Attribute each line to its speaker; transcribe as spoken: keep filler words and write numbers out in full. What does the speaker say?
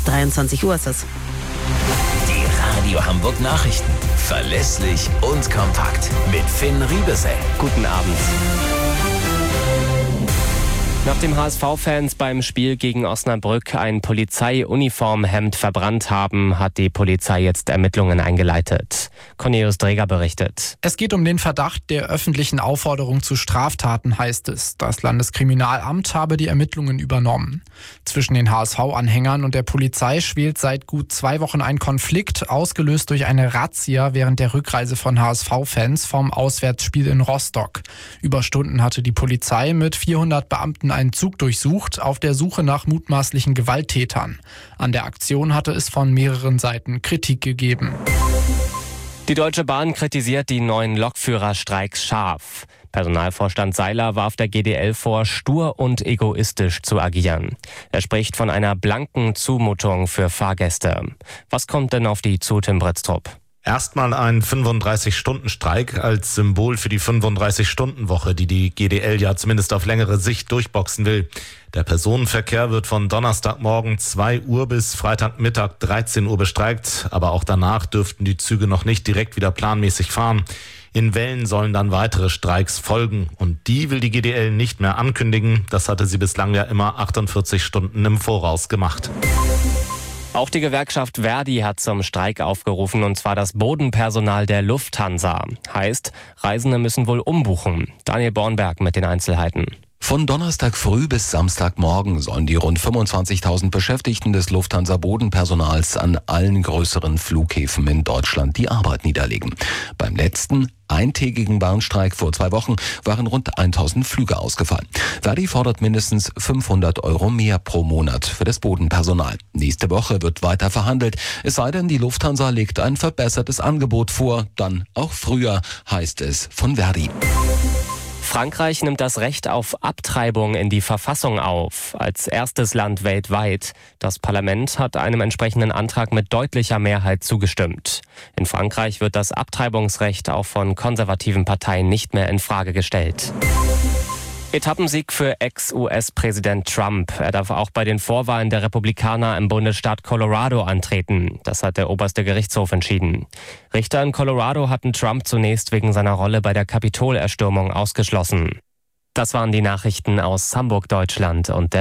Speaker 1: dreiundzwanzig Uhr ist es.
Speaker 2: Die Radio Hamburg Nachrichten. Verlässlich und kompakt. Mit Finn Riebesell.
Speaker 3: Guten Abend. Nachdem H S V-Fans beim Spiel gegen Osnabrück ein Polizeiuniformhemd verbrannt haben, hat die Polizei jetzt Ermittlungen eingeleitet. Cornelius Dreger berichtet.
Speaker 4: Es geht um den Verdacht der öffentlichen Aufforderung zu Straftaten, heißt es. Das Landeskriminalamt habe die Ermittlungen übernommen. Zwischen den H S V-Anhängern und der Polizei schwelt seit gut zwei Wochen ein Konflikt, ausgelöst durch eine Razzia während der Rückreise von H S V-Fans vom Auswärtsspiel in Rostock. Über Stunden hatte die Polizei mit vierhundert Beamten einen Zug durchsucht, auf der Suche nach mutmaßlichen Gewalttätern. An der Aktion hatte es von mehreren Seiten Kritik gegeben.
Speaker 3: Die Deutsche Bahn kritisiert die neuen Lokführerstreiks scharf. Personalvorstand Seiler warf der G D L vor, stur und egoistisch zu agieren. Er spricht von einer blanken Zumutung für Fahrgäste. Was kommt denn auf die zu, Tim Britztrup?
Speaker 5: Erstmal ein fünfunddreißig-Stunden-Streik als Symbol für die fünfunddreißig-Stunden-Woche, die die G D L ja zumindest auf längere Sicht durchboxen will. Der Personenverkehr wird von Donnerstagmorgen zwei Uhr bis Freitagmittag dreizehn Uhr bestreikt, aber auch danach dürften die Züge noch nicht direkt wieder planmäßig fahren. In Wellen sollen dann weitere Streiks folgen und die will die G D L nicht mehr ankündigen. Das hatte sie bislang ja immer achtundvierzig Stunden im Voraus gemacht.
Speaker 3: Auch die Gewerkschaft Verdi hat zum Streik aufgerufen, und zwar das Bodenpersonal der Lufthansa. Heißt, Reisende müssen wohl umbuchen. Daniel Bornberg mit den Einzelheiten.
Speaker 6: Von Donnerstag früh bis Samstagmorgen sollen die rund fünfundzwanzigtausend Beschäftigten des Lufthansa-Bodenpersonals an allen größeren Flughäfen in Deutschland die Arbeit niederlegen. Beim letzten eintägigen Warnstreik vor zwei Wochen waren rund tausend Flüge ausgefallen. Verdi fordert mindestens fünfhundert Euro mehr pro Monat für das Bodenpersonal. Nächste Woche wird weiter verhandelt. Es sei denn, die Lufthansa legt ein verbessertes Angebot vor. Dann auch früher, heißt es von Verdi.
Speaker 3: Frankreich nimmt das Recht auf Abtreibung in die Verfassung auf, als erstes Land weltweit. Das Parlament hat einem entsprechenden Antrag mit deutlicher Mehrheit zugestimmt. In Frankreich wird das Abtreibungsrecht auch von konservativen Parteien nicht mehr in Frage gestellt. Etappensieg für Ex-U S-Präsident Trump. Er darf auch bei den Vorwahlen der Republikaner im Bundesstaat Colorado antreten. Das hat der oberste Gerichtshof entschieden. Richter in Colorado hatten Trump zunächst wegen seiner Rolle bei der Kapitolerstürmung ausgeschlossen. Das waren die Nachrichten aus Hamburg, Deutschland und der